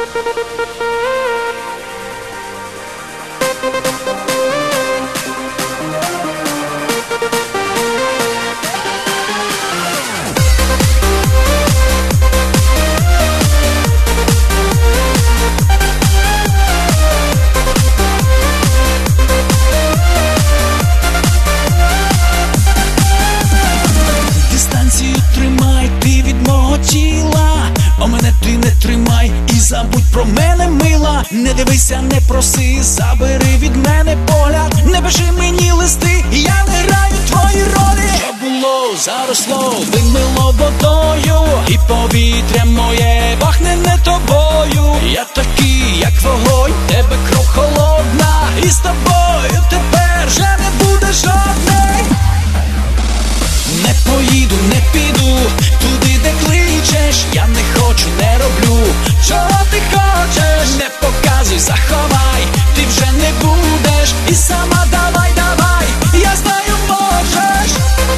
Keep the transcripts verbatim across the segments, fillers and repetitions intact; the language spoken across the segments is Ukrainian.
Забудь про мене, мила, не дивися, не проси, забери від мене погляд, не пиши мені листи, я не граю твої ролі. Що було, заросло, вимило водою, і повітря моє пахне не тобою. Я такий, як вогонь, тебе кров холодна, і з тобою тепер вже не буде жодної. Не поїду, не піду туди, де кличеш, я не хочу, не роблю. Чого ти хочеш? Не показуй, заховай, ти вже не будеш. І сама давай, давай, я знаю, можеш.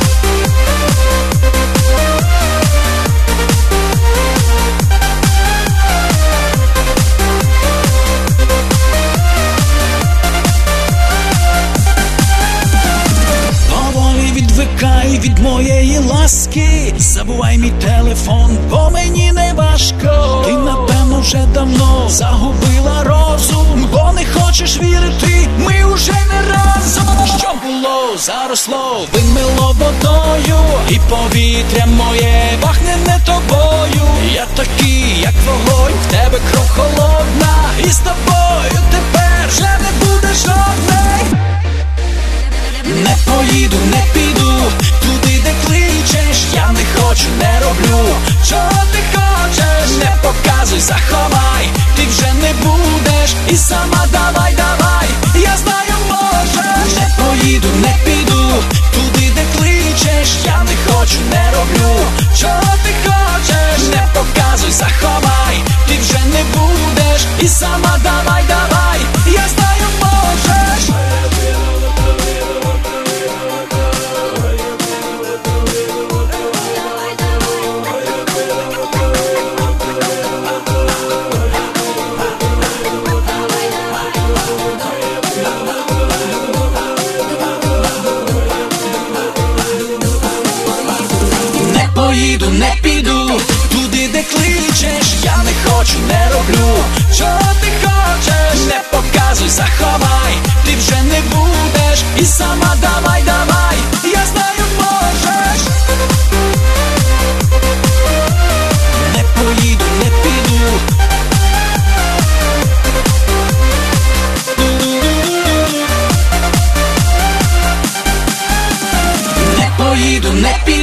Поволі відвикай від моєї ласки, забувай мій телефон, бо мені не важко. Ти напевно вже давно загубила розум, бо не хочеш вірити, ми уже не разом. Що було, заросло, вимило водою, і повітря моє пахне не тобою. Я такий, як вогонь, в тебе кров холодна, і з тобою тепер вже не буде жодної. Не поїду, не піду туди, де кличеш, я не хочу, не роблю. Чого ти хочеш? Не показуй, заховай, ти вже не будеш. І сама давай, давай, я знаю, можеш. Не поїду, не піду туди, де кличеш, я не хочу, не роблю. Чого ти хочеш? Не показуй, заховай, ти вже не будеш. І сама давай, давай, я знаю, можеш. Поїду, не піду туди, де кличеш, я не хочу, не роблю. Чого ти хочеш? Не показуй, заховай, ти вже не будеш. І сама давай, давай, я знаю, можеш. Не поїду, не піду. Не поїду, не піду.